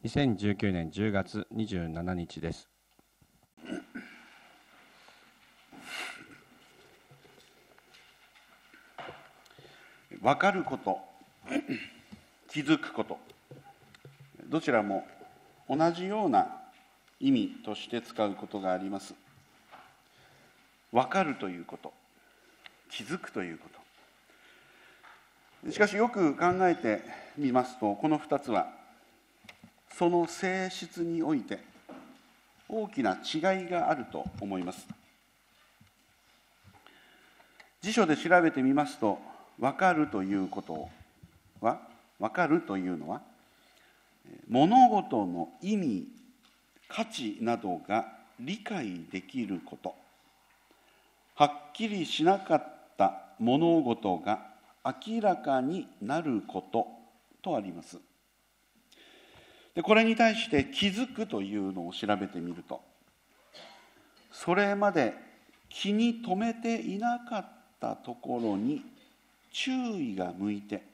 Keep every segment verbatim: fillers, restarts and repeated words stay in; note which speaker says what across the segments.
Speaker 1: にせんじゅうきゅうねんじゅうがつにじゅうしちにちです。
Speaker 2: 分かること、気づくこと、どちらも同じような意味として使うことがあります。分かるということ、気づくということ。しかしよく考えてみますと、このふたつはその性質において大きな違いがあると思います。辞書で調べてみますと、分かるということは、分かるというのは、物事の意味、価値などが理解できること、はっきりしなかった物事が明らかになることとあります。で、これに対して気づくというのを調べてみると、それまで気に留めていなかったところに注意が向いて、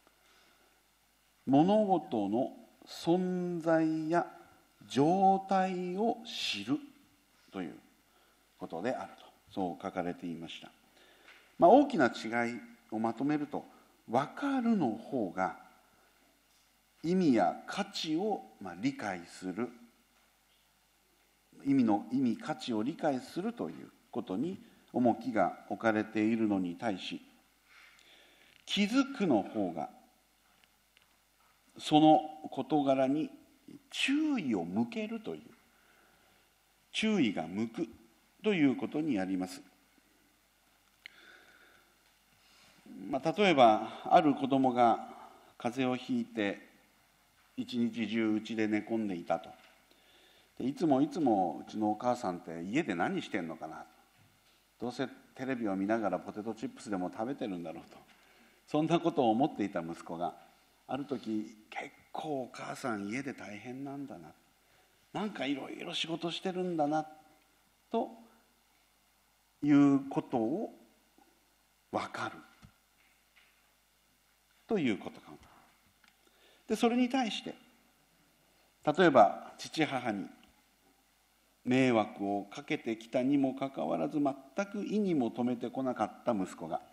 Speaker 2: 物事の存在や状態を知るということであると、そう書かれていました。まあ、大きな違いをまとめると、分かるの方が意味や価値をまあ理解する、意味の意味価値を理解するということに重きが置かれているのに対し、気づくの方がその事柄に注意を向けるという、注意が向くということにあります。まあ、例えばある子供が風邪をひいて一日中うちで寝込んでいたと。でいつもいつもうちのお母さんって家で何してんのかな、どうせテレビを見ながらポテトチップスでも食べてるんだろうと、そんなことを思っていた息子がある時、結構お母さん家で大変なんだな、なんかいろいろ仕事してるんだなということを分かるということか。でそれに対して、例えば父母に迷惑をかけてきたにもかかわらず、全く意にも留めてこなかった息子が、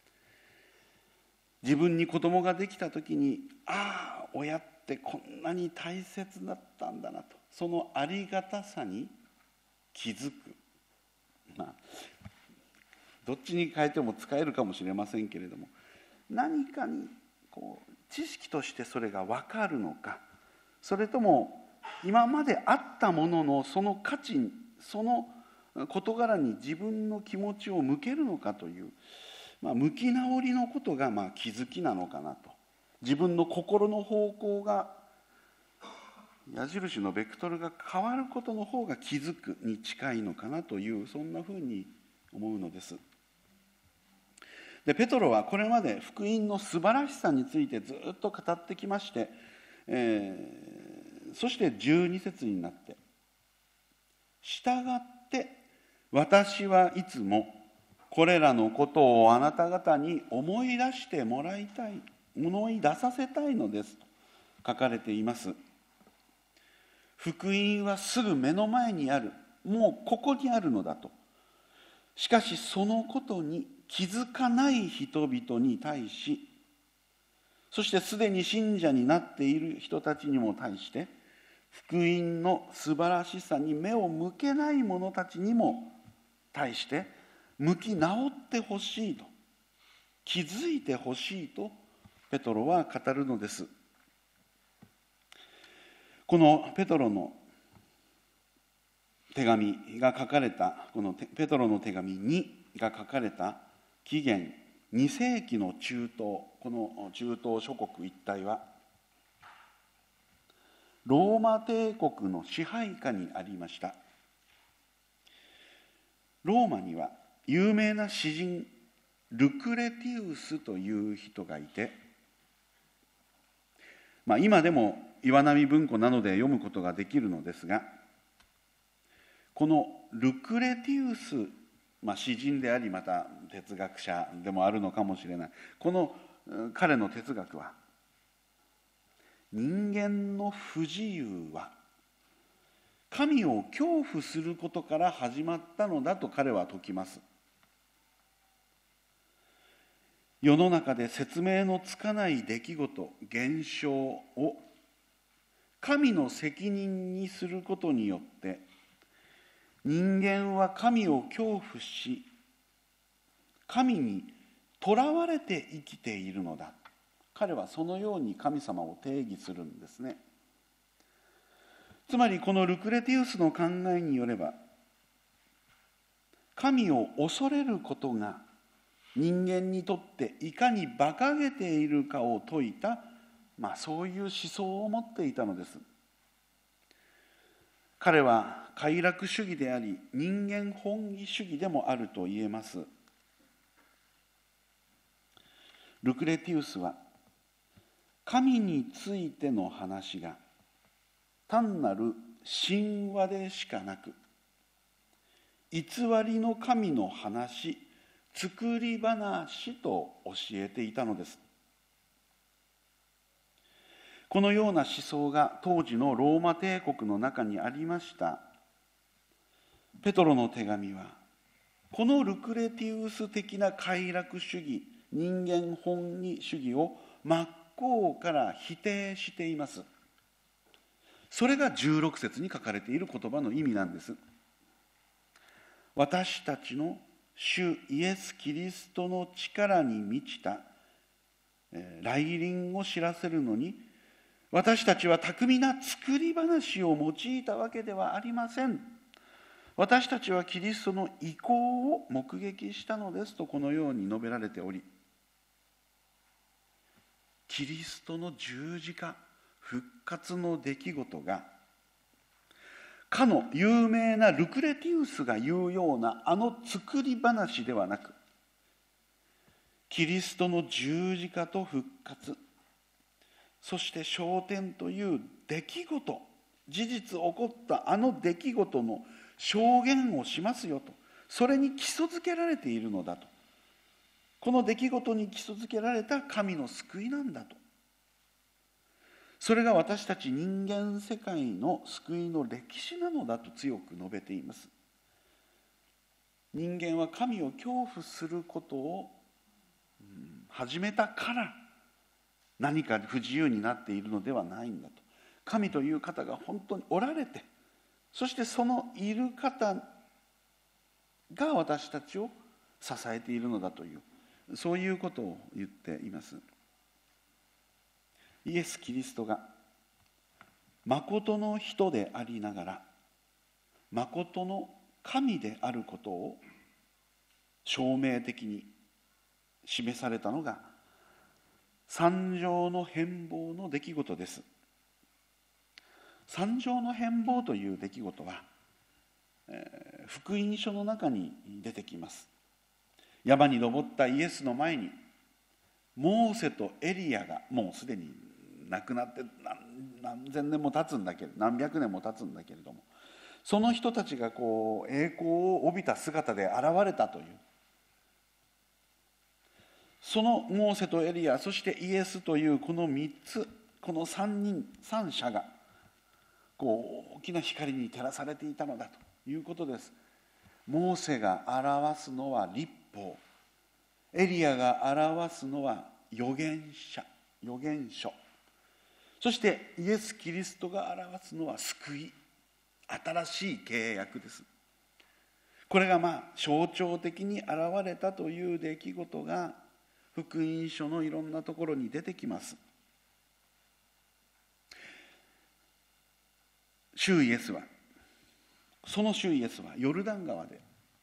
Speaker 2: 自分に子供ができた時に、ああ親ってこんなに大切だったんだなと、そのありがたさに気づく。まあどっちに変えても使えるかもしれませんけれども、何かにこう知識としてそれが分かるのか、それとも今まであったもののその価値、その事柄に自分の気持ちを向けるのかという、まあ、向き直りのことがまあ気づきなのかなと。自分の心の方向が、矢印のベクトルが変わることの方が気づくに近いのかなという、そんなふうに思うのです。でペトロはこれまで福音の素晴らしさについてずっと語ってきまして、えー、そしてじゅうに節になって、従って私はいつもこれらのことをあなた方に思い出してもらいたい、思い出させたいのですと書かれています。福音はすぐ目の前にある、もうここにあるのだと。しかしそのことに気づかない人々に対し、そしてすでに信者になっている人たちにも対して、福音の素晴らしさに目を向けない者たちにも対して向き直ってほしいと、気づいてほしいとペトロは語るのです。このペトロの手紙が書かれた、このペトロの手紙にが書かれた紀元にせいきの中東、この中東諸国一帯はローマ帝国の支配下にありました。ローマには有名な詩人ルクレティウスという人がいて、まあ、今でも岩波文庫などで読むことができるのですが、このルクレティウス、まあ、詩人でありまた哲学者でもあるのかもしれない、この彼の哲学は人間の不自由は神を恐怖することから始まったのだと彼は説きます。世の中で説明のつかない出来事、現象を神の責任にすることによって人間は神を恐怖し、神にとらわれて生きているのだ。彼はそのように神様を定義するんですね。つまりこのルクレティウスの考えによれば、神を恐れることが人間にとっていかに馬鹿げているかを説いた、まあ、そういう思想を持っていたのです。彼は快楽主義であり、人間本義主義でもあると言えます。ルクレティウスは神についての話が単なる神話でしかなく、偽りの神の話、作り話と教えていたのです。このような思想が当時のローマ帝国の中にありました。ペトロの手紙はこのルクレティウス的な快楽主義、人間本位主義を真っ向から否定しています。それがじゅうろく節に書かれている言葉の意味なんです。私たちの主イエス・キリストの力に満ちた来臨を知らせるのに、私たちは巧みな作り話を用いたわけではありません。私たちはキリストの意向を目撃したのですと、このように述べられており、キリストの十字架復活の出来事がかの有名なルクレティウスが言うようなあの作り話ではなく、キリストの十字架と復活、そして昇天という出来事、事実起こったあの出来事の証言をしますよと、それに基礎づけられているのだと、この出来事に基礎づけられた神の救いなんだと、それが私たち人間世界の救いの歴史なのだと強く述べています。人間は神を恐怖することを始めたから何か不自由になっているのではないんだと。神という方が本当におられて、そしてそのいる方が私たちを支えているのだという、そういうことを言っています。イエス・キリストが誠の人でありながら誠の神であることを証明的に示されたのが三条の変貌の出来事です。三条の変貌という出来事は、えー、福音書の中に出てきます。山に登ったイエスの前にモーセとエリアがもうすでに亡くなって 何, 何千年も経つんだけれど何百年も経つんだけれども、その人たちがこう栄光を帯びた姿で現れたという、そのモーセとエリア、そしてイエスというこの三つ、この三人三者がこう大きな光に照らされていたのだということです。モーセが表すのは律法、エリアが表すのは預言者、預言書、そしてイエス・キリストが表すのは救い、新しい契約です。これがまあ象徴的に現れたという出来事が福音書のいろんなところに出てきます。主イエスは、その主イエスはヨルダン川で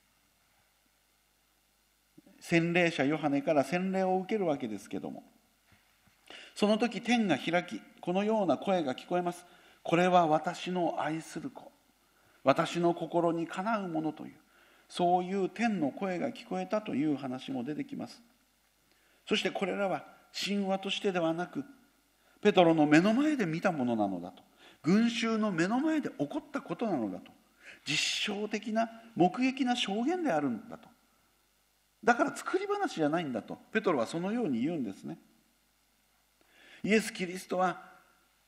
Speaker 2: 洗礼者ヨハネから洗礼を受けるわけですけども、その時天が開き、このような声が聞こえます。これは私の愛する子、私の心にかなうものという、そういう天の声が聞こえたという話も出てきます。そしてこれらは神話としてではなく、ペトロの目の前で見たものなのだと、群衆の目の前で起こったことなのだと、実証的な目撃な証言であるんだと、だから作り話じゃないんだとペトロはそのように言うんですね。イエス・キリストは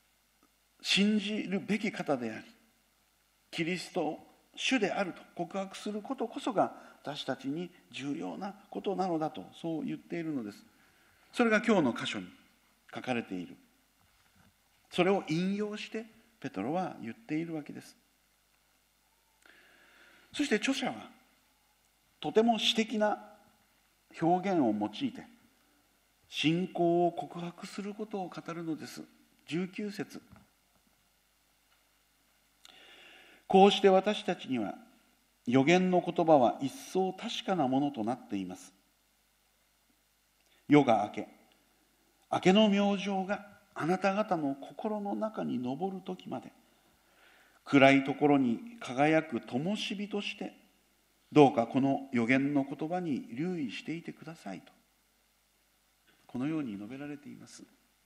Speaker 2: 信じるべき方であり、キリストを主であると告白することこそが私たちに重要なことなのだと、そう言っているのです。それが今日の箇所に書かれている。それを引用してペトロは言っているわけです。そして著者はとても詩的な表現を用いて信仰を告白することを語るのです。じゅうきゅう節、こうして私たちには預言の言葉は一層確かなものとなっています。夜が明け、明けの明星があなた方の心の中に昇る時まで、暗いところに輝く灯火として、どうかこの預言の言葉に留意していてくださいと、このように述べられています。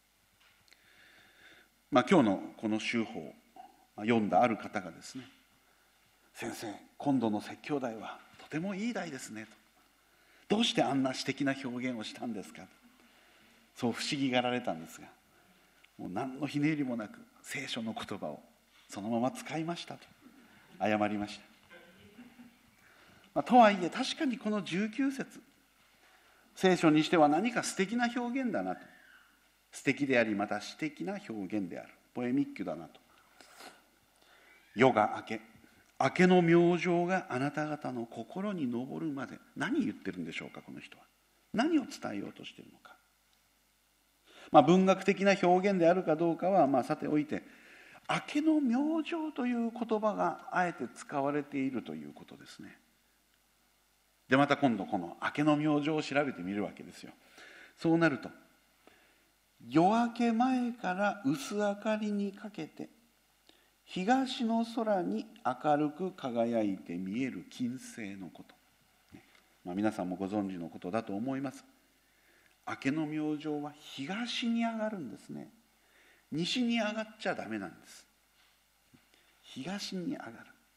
Speaker 2: まあ、今日のこの週報、読んだある方がですね、先生、今度の説教題はとてもいい題ですねと、どうしてあんな詩的な表現をしたんですかと、そう不思議がられたんですが、もう何のひねりもなく聖書の言葉をそのまま使いましたと謝りました。まあ、とはいえ確かにこのじゅうきゅう節、聖書にしては何か素敵な表現だなと、素敵でありまた詩的な表現である、ポエミックだなと。夜が明け、明けの明星があなた方の心に昇るまで、何言ってるんでしょうか、この人は。何を伝えようとしているのか。まあ、文学的な表現であるかどうかはまあさておいて、明けの明星という言葉があえて使われているということですね。でまた今度この明けの明星を調べてみるわけですよ。そうなると、夜明け前から薄明かりにかけて東の空に明るく輝いて見える金星のこと、まあ、皆さんもご存知のことだと思います。明けの明星は東に上がるんですね。西に上がっちゃダメなんです。東に上がる。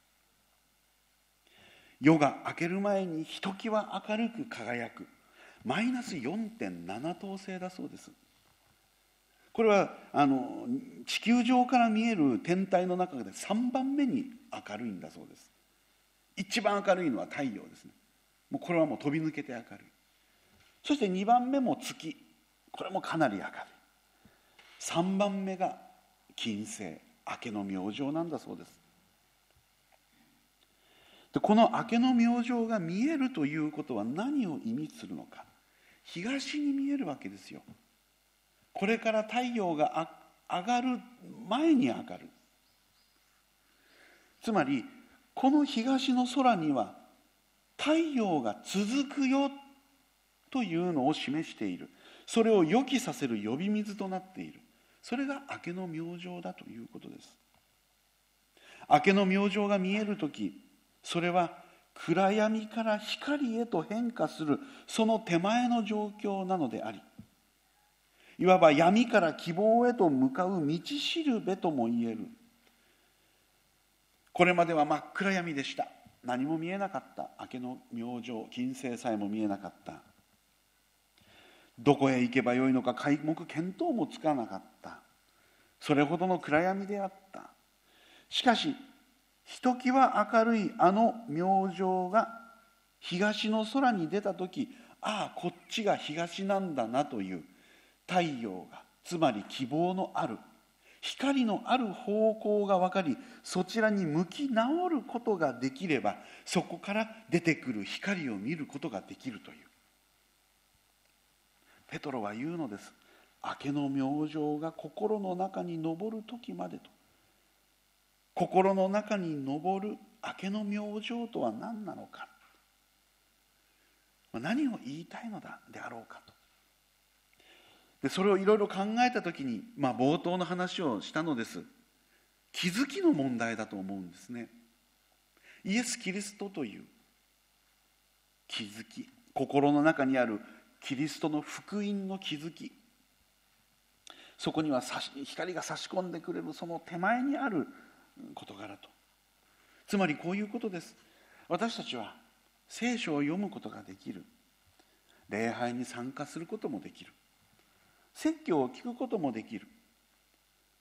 Speaker 2: 夜が明ける前にひときわ明るく輝く、マイナス よんてんなな 等星だそうです。これはあの地球上から見える天体の中でさんばんめに明るいんだそうです。一番明るいのは太陽ですね。もうこれはもう飛び抜けて明るい。そしてにばんめも月、これもかなり明るい。さんばんめが金星、明けの明星なんだそうです。でこの明けの明星が見えるということは何を意味するのか。東に見えるわけですよ。これから太陽が上がる前に上がる。つまりこの東の空には太陽が続くよというのを示している。それを予期させる呼び水となっている。それが明けの明星だということです。明けの明星が見えるとき、それは暗闇から光へと変化するその手前の状況なのであり、いわば闇から希望へと向かう道しるべとも言える。これまでは真っ暗闇でした。何も見えなかった。明けの明星、金星さえも見えなかった。どこへ行けばよいのか皆目見当もつかなかった。それほどの暗闇であった。しかしひときわ明るいあの明星が東の空に出たとき、ああこっちが東なんだなという太陽が、つまり希望のある光のある方向が分かり、そちらに向き直ることができれば、そこから出てくる光を見ることができるという。ペトロは言うのです。明けの明星が心の中に昇る時までと。心の中に昇る明けの明星とは何なのか、何を言いたいのだであろうかと。でそれをいろいろ考えたときに、まあ、冒頭の話をしたのです。気づきの問題だと思うんですね。イエス・キリストという気づき、心の中にあるキリストの福音の気づき、そこには光が差し込んでくれるその手前にある事柄と。つまりこういうことです。私たちは聖書を読むことができる。礼拝に参加することもできる。説教を聞くこともできる。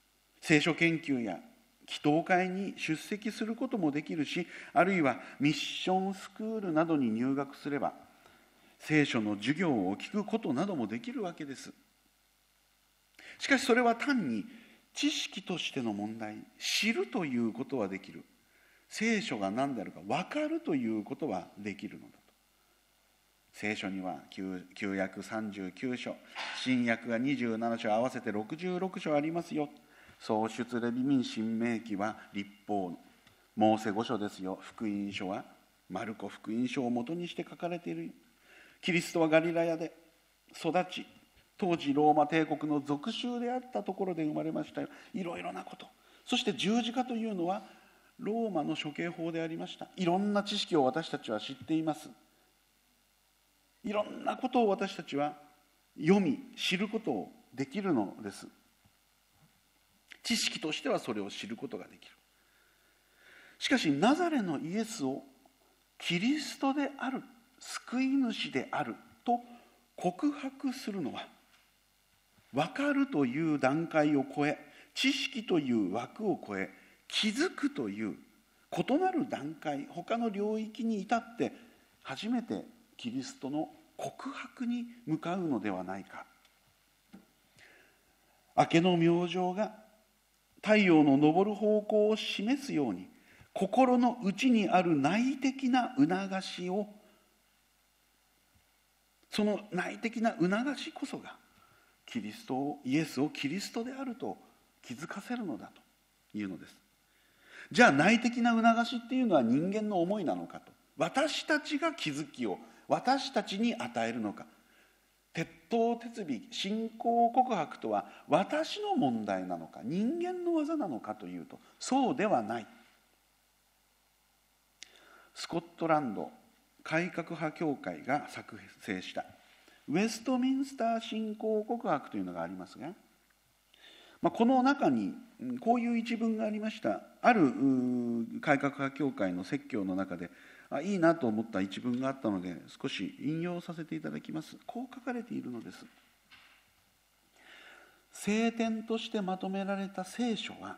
Speaker 2: 聖書研究や祈祷会に出席することもできるし、あるいはミッションスクールなどに入学すれば聖書の授業を聞くことなどもできるわけです。しかしそれは単に知識としての問題、知るということはできる、聖書が何であるか分かるということはできるのだと。聖書には 旧, 旧約さんじゅうきゅう章、新約がにじゅうなな章、合わせてろくじゅうろく章ありますよ。創出レビ民新明記は律法、モーセ五書ですよ。福音書はマルコ福音書を元にして書かれている。キリストはガリラヤで育ち、当時ローマ帝国の属州であったところで生まれましたよ。いろいろなこと。そして十字架というのはローマの処刑法でありました。いろんな知識を私たちは知っています。いろんなことを私たちは読み知ることをできるのです。知識としてはそれを知ることができる。しかしナザレのイエスをキリストである、救い主であると告白するのは、分かるという段階を超え、知識という枠を超え、気づくという異なる段階、他の領域に至って初めてキリストの告白に向かうのではないか。明けの明星が太陽の昇る方向を示すように、心の内にある内的な促しを、その内的な促しこそがキリストを、イエスをキリストであると気づかせるのだというのです。じゃあ内的な促しっていうのは人間の思いなのかと、私たちが気づきを私たちに与えるのか。鉄頭鉄尾、信仰告白とは私の問題なのか、人間の技なのかというと、そうではない。スコットランド改革派教会が作成したウェストミンスター信仰告白というのがありますが、まあ、この中にこういう一文がありました。ある改革派教会の説教の中であいいなと思った一文があったので、少し引用させていただきます。こう書かれているのです。聖典としてまとめられた聖書は、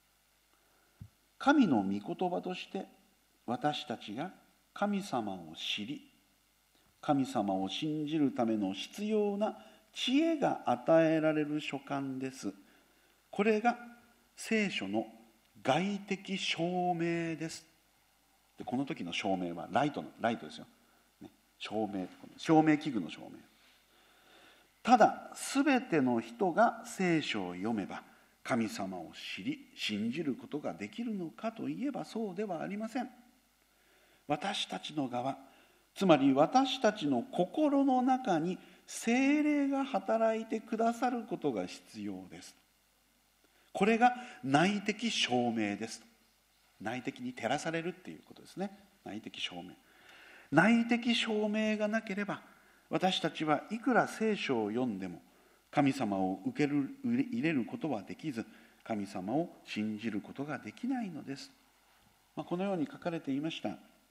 Speaker 2: 神の御言葉として私たちが神様を知り、神様を信じるための必要な知恵が与えられる書簡です。これが聖書の外的証明です。でこの時の証明はライトのライトですよ、ね、証明、照明器具の証明。ただすべての人が聖書を読めば神様を知り信じることができるのかといえばそうではありません。私たちの側、つまり私たちの心の中に聖霊が働いてくださることが必要です。これが内的証明です。内的に照らされるっていうことですね。内的証明。内的証明がなければ、私たちはいくら聖書を読んでも神様を受ける入れることはできず、神様を信じることができないのです。まあ、このように書かれていました。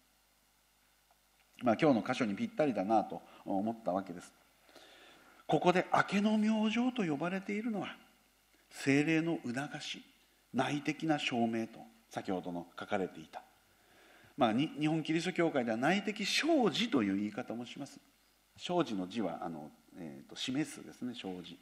Speaker 2: まあ、今日の箇所にぴったりだなと思ったわけです。ここで明けの明星と呼ばれているのは、聖霊の促し、内的な証明と先ほどの書かれていた、まあ、日本キリスト教会では内的証示という言い方もします。証示の字はあの、えー、と示すですね、証示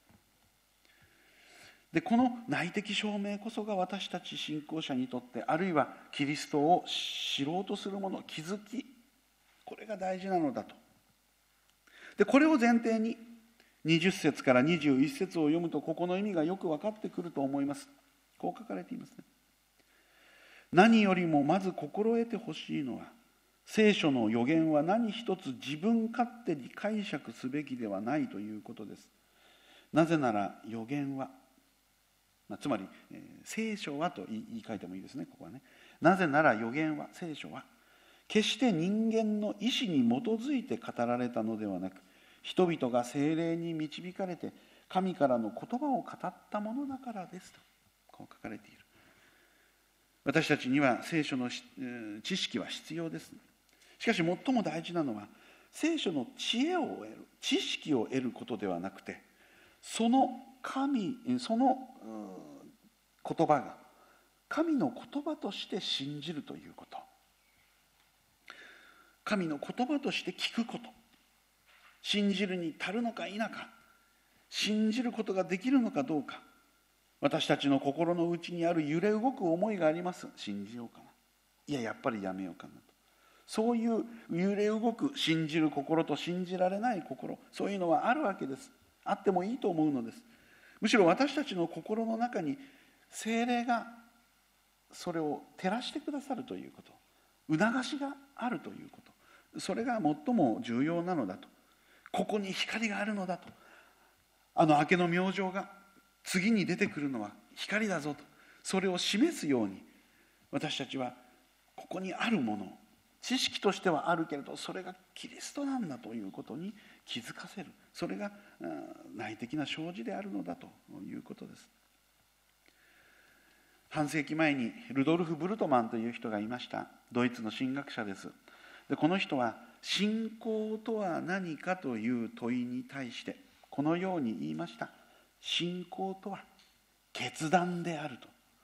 Speaker 2: で、この内的証明こそが私たち信仰者にとって、あるいはキリストを知ろうとするもの、気づき、これが大事なのだと。でこれを前提ににじゅっ節からにじゅういち節を読むと、ここの意味がよく分かってくると思います。こう書かれていますね。何よりもまず心得てほしいのは、聖書の予言は何一つ自分勝手に解釈すべきではないということです。なぜなら予言は、まあ、つまり、えー、聖書はと言い換えてもいいですね、ここはね。なぜなら予言は、聖書は決して人間の意思に基づいて語られたのではなく、人々が聖霊に導かれて神からの言葉を語ったものだからですと、こう書かれている。私たちには聖書の知識は必要です。しかし最も大事なのは、聖書の知恵を得る、知識を得ることではなくて、その神、その言葉が神の言葉として信じるということ、神の言葉として聞くこと、信じるに足るのか否か、信じることができるのかどうか、私たちの心の内にある揺れ動く思いがあります。信じようかな、いややっぱりやめようかなと。そういう揺れ動く信じる心と信じられない心、そういうのはあるわけです。あってもいいと思うのです。むしろ私たちの心の中に聖霊がそれを照らしてくださるということ、促しがあるということ、それが最も重要なのだと。ここに光があるのだと、あの明けの明星が次に出てくるのは光だぞと、それを示すように私たちはここにあるもの、知識としてはあるけれどそれがキリストなんだということに気づかせる、それが内的な証示であるのだということです。半世紀前にルドルフ・ブルトマンという人がいました。ドイツの神学者です。でこの人は信仰とは何かという問いに対してこのように言いました。信仰とは決断であると。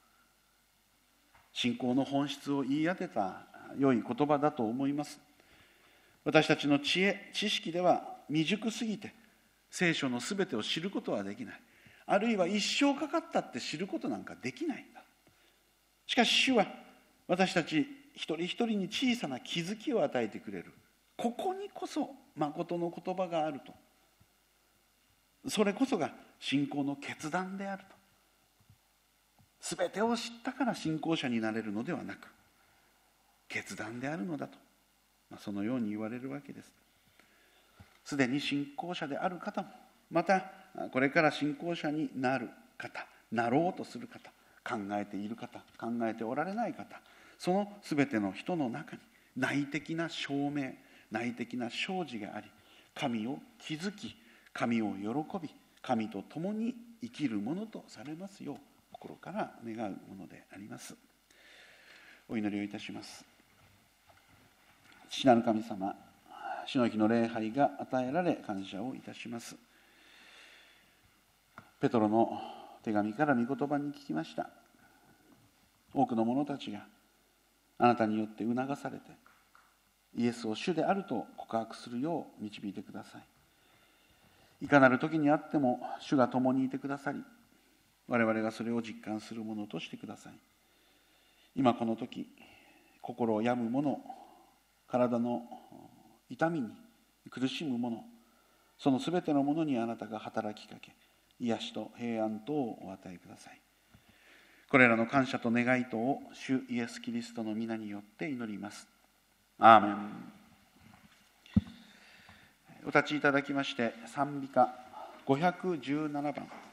Speaker 2: 信仰の本質を言い当てた良い言葉だと思います。私たちの知恵、知識では未熟すぎて聖書のすべてを知ることはできない。あるいは一生かかったって知ることなんかできないんだ。しかし主は私たち一人一人に小さな気づきを与えてくれる。ここにこそ誠の言葉があると。それこそが信仰の決断であると。すべてを知ったから信仰者になれるのではなく、決断であるのだと、まあ、そのように言われるわけです。すでに信仰者である方も、またこれから信仰者になる方、なろうとする方、考えている方、考えておられない方、そのすべての人の中に内的な証明、内的な証示があり、神を気づき、神を喜び、神と共に生きるものとされますよう心から願うものであります。お祈りをいたします。父なる神様、主の日の礼拝が与えられ感謝をいたします。ペトロの手紙から御言葉に聞きました。多くの者たちがあなたによって促されてイエスを主であると告白するよう導いてください。いかなる時にあっても主が共にいてくださり、我々がそれを実感するものとしてください。今この時、心を病む者、体の痛みに苦しむ者、そのすべてのものにあなたが働きかけ、癒しと平安とをお与えください。これらの感謝と願いとを主イエス・キリストの皆によって祈ります。アーメン。お立ちいただきまして、賛美歌ごひゃくじゅうななばん。